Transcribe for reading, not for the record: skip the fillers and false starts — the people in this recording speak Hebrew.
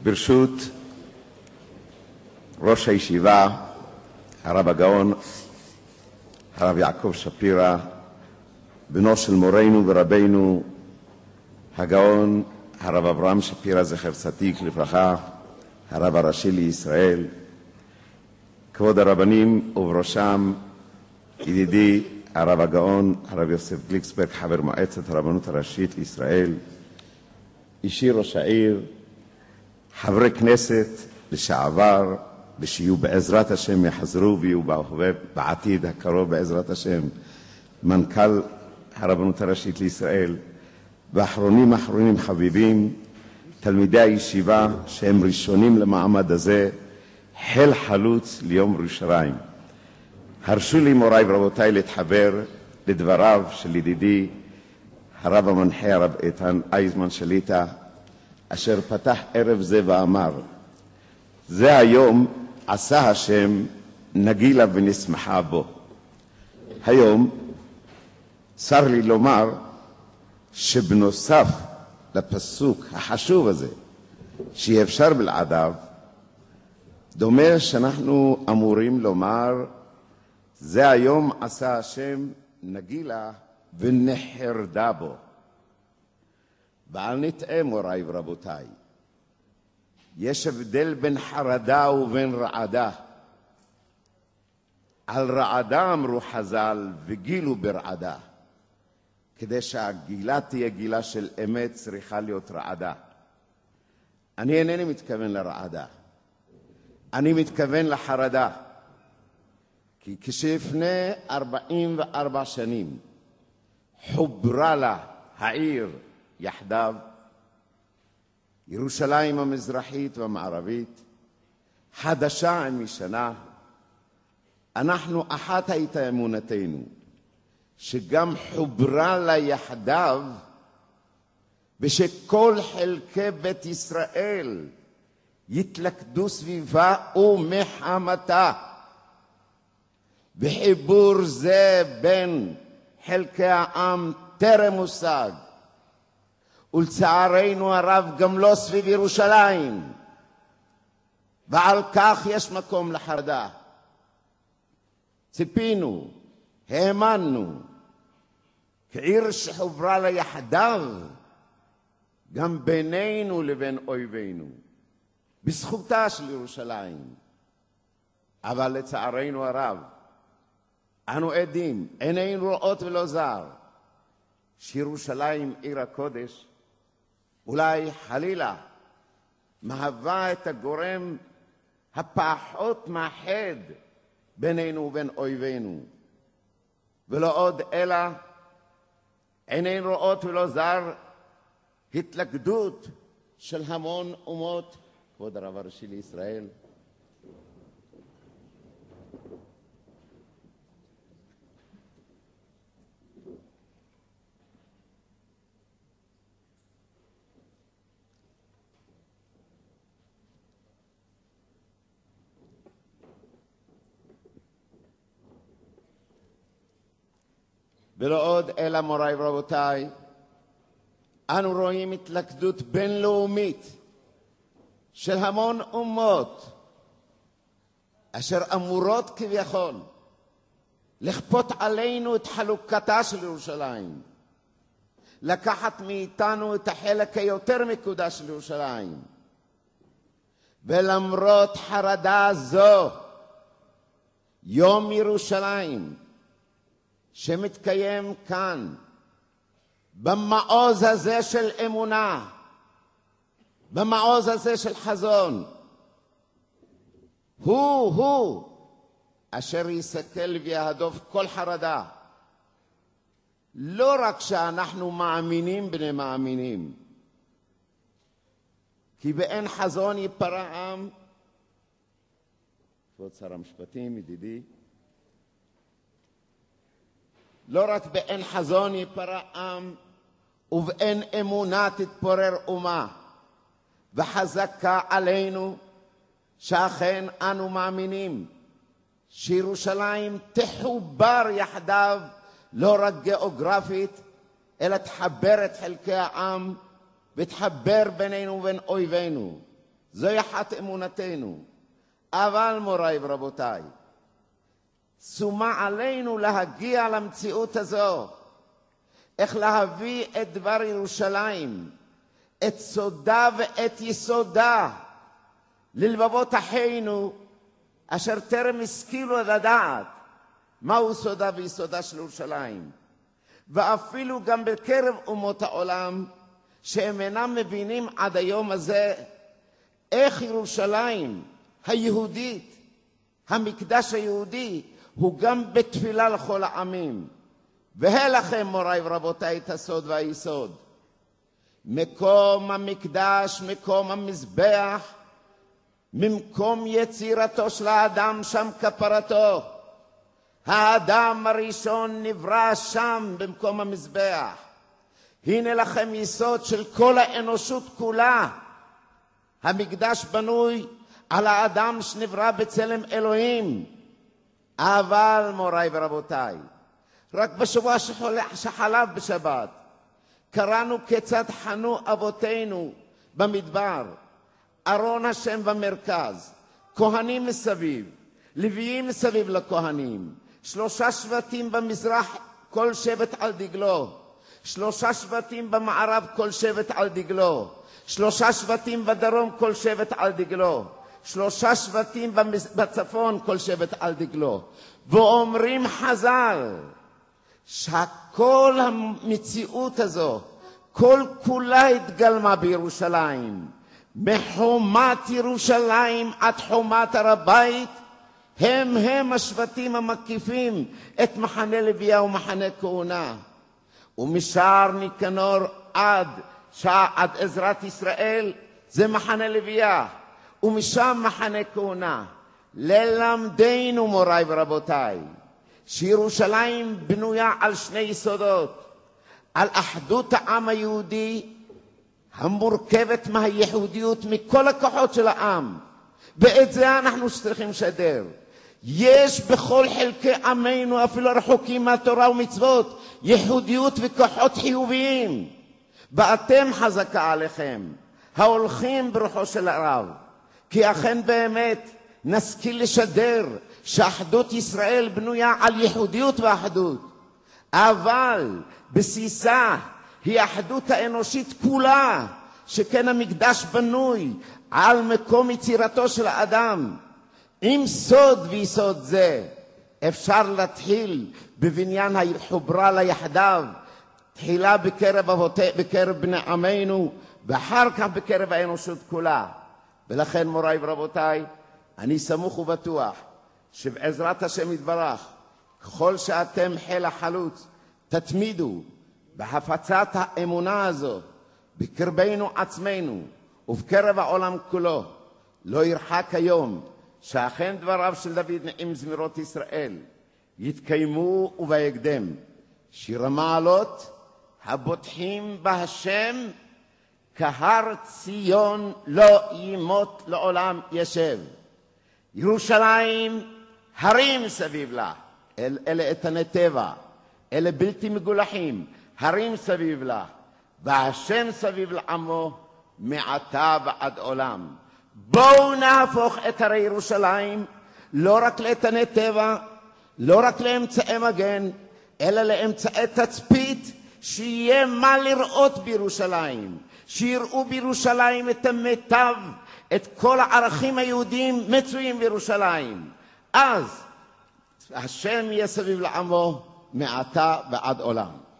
ברשות ראש הישיבה, הרב הגאון, הרב יעקב שפירא, בנו של מורנו ורבנו, הגאון, הרב אברהם שפירא זכר צדיק לברכה, הרב הראשי לישראל, כבוד הרבנים ובראשם ידידי הרב הגאון, הרב יוסף גליקסברג, חבר מועצת הרבנות הראשית לישראל, אישי ראש העיר, חברי כנסת לשעבר, ושיהיו בעזרת השם יחזרו ויהיו בהווה בעתיד הקרוב בעזרת השם, מנכ"ל הרבנות הראשית לישראל, ואחרונים חביבים, תלמידי הישיבה שהם ראשונים למעמד הזה, חיל חלוץ ליום ירושלים. הרשו לי מוריי ורבותיי להתחבר לדבריו של ידידי הרב המנחה הרב איתן אייזמן שליטה, אשר פתח ערב זה ואמר, זה היום עשה השם נגילה ונשמחה בו. היום צר לי לומר שבנוסף לפסוק החשוב הזה שאי אפשר בלעדיו, דומה שאנחנו אמורים לומר זה היום עשה השם נגילה ונחרדה בו. ואל נטעה מוריי ורבותיי, יש הבדל בין חרדה ובין רעדה. על רעדה אמרו חז"ל וגילו ברעדה. כדי שהגילה תהיה גילה של אמת צריכה להיות רעדה. אני אינני מתכוון לרעדה, אני מתכוון לחרדה. כי כשלפני 44 שנים חוברה לה העיר יחדיו, ירושלים המזרחית והמערבית, חדשה עם משנה, אנחנו אחת הייתה אמונתנו, שגם חוברה לה יחדיו, ושכל חלקי בית ישראל יתלכדו סביבה ומחמתה. וחיבור זה בין חלקי העם טרם מושג, ולצערנו הרב גם לא סביב ירושלים, ועל כך יש מקום לחרדה. ציפינו, האמנו, כעיר שחוברה לה יחדיו, גם בינינו לבין אויבינו, בזכותה של ירושלים. אבל לצערנו הרב, אנו עדים, עינינו רואות ולא זר, שירושלים עיר הקודש, אולי חלילה, מהווה את הגורם הפחות מאחד בינינו ובין אויבינו. ולא עוד אלא, עינינו רואות ולא זר, התלכדות של המון אומות, כבוד הרב הראשי לישראל, ולא עוד אלא מוריי ורבותיי, אנו רואים התלכדות בינלאומית של המון אומות אשר אמורות כביכול לכפות עלינו את חלוקתה של ירושלים, לקחת מאיתנו את החלק היותר מקודש של ירושלים. ולמרות חרדה זו, יום ירושלים שמתקיים כאן, במעוז הזה של אמונה, במעוז הזה של חזון, הוא אשר יסכל ויהדוף כל חרדה. לא רק שאנחנו מאמינים בני מאמינים, כי באין חזון ייפרע עם. כבוד שר המשפטים, ידידי, לא רק באין חזון ייפרע עם, ובאין אמונה תתפורר אומה. וחזקה עלינו שאכן אנו מאמינים שירושלים תחובר יחדיו, לא רק גיאוגרפית, אלא תחבר את חלקי העם ותחבר בינינו ובין אויבינו. זוהי אחת אמונתנו. אבל מוריי ורבותיי, שומה עלינו להגיע למציאות הזו, איך להביא את דבר ירושלים, את סודה ואת יסודה, ללבבות אחינו, אשר טרם השכילו לדעת מהו סודה ויסודה של ירושלים. ואפילו גם בקרב אומות העולם, שהם אינם מבינים עד היום הזה, איך ירושלים היהודית, המקדש היהודי, הוא גם בתפילה לכל העמים. והלכם מוריי ורבותיי את הסוד והיסוד. מקום המקדש, מקום המזבח, ממקום יצירתו של האדם, שם כפרתו. האדם הראשון נברא שם במקום המזבח. הנה לכם יסוד של כל האנושות כולה. המקדש בנוי על האדם שנברא בצלם אלוהים. אבל מוריי ורבותיי, רק בשבוע שחלף בשבת, קראנו כיצד חנו אבותינו במדבר, ארון השם במרכז, כהנים מסביב, לוויים מסביב לכהנים, 3 שבטים במזרח, כל שבט על דגלו, 3 שבטים במערב, כל שבט על דגלו, 3 שבטים בדרום, כל שבט על דגלו, 3 שבטים בצפון, כל שבט על דגלו. ואומרים חז"ל שכל המציאות הזו, כל כולה התגלמה בירושלים. מחומת ירושלים עד חומת הר הבית, הם השבטים המקיפים את מחנה לוויה ומחנה כהונה. ומשער ניקנור עד עזרת ישראל, זה מחנה לוויה. ומשם מחנה כהונה. ללמדנו מוריי ורבותיי, שירושלים בנויה על 2 יסודות. על אחדות העם היהודי, המורכבת מהייחודיות מכל הכוחות של העם. ואת זה אנחנו צריכים לשדר. יש בכל חלקי עמנו, אפילו רחוקים מהתורה ומצוות, ייחודיות וכוחות חיוביים. ואתם חזקה עליכם, ההולכים ברוחו של הרב. כי אכן באמת נשכיל לשדר שאחדות ישראל בנויה על ייחודיות ואחדות. אבל בסיסה היא האחדות האנושית כולה, שכן המקדש בנוי על מקום יצירתו של האדם. עם סוד ויסוד זה אפשר להתחיל בבניין החוברה ליחדיו, תחילה בקרב בני עמנו ואחר כך בקרב האנושות כולה. ולכן מוריי ורבותיי, אני סמוך ובטוח שבעזרת השם יתברך, ככל שאתם חיל החלוץ תתמידו בהפצת האמונה הזו בקרבנו עצמנו ובקרב העולם כולו, לא ירחק היום שאכן דבריו של דוד נעים זמירות ישראל יתקיימו ובהקדם. שיר המעלות הבוטחים בהשם, כהר ציון לא ימות לעולם ישב. ירושלים הרים סביב לה, אלה איתני טבע, אלה בלתי מגולחים, הרים סביב לה, והשם סביב לעמו מעתה ועד עולם. בואו נהפוך את הרי ירושלים לא רק לאיתני טבע, לא רק לאמצעי מגן, אלא לאמצעי תצפית, שיהיה מה לראות בירושלים, שיראו בירושלים את המיטב, את כל הערכים היהודיים מצויים בירושלים. אז השם יהיה סביב לעמו מעתה ועד עולם.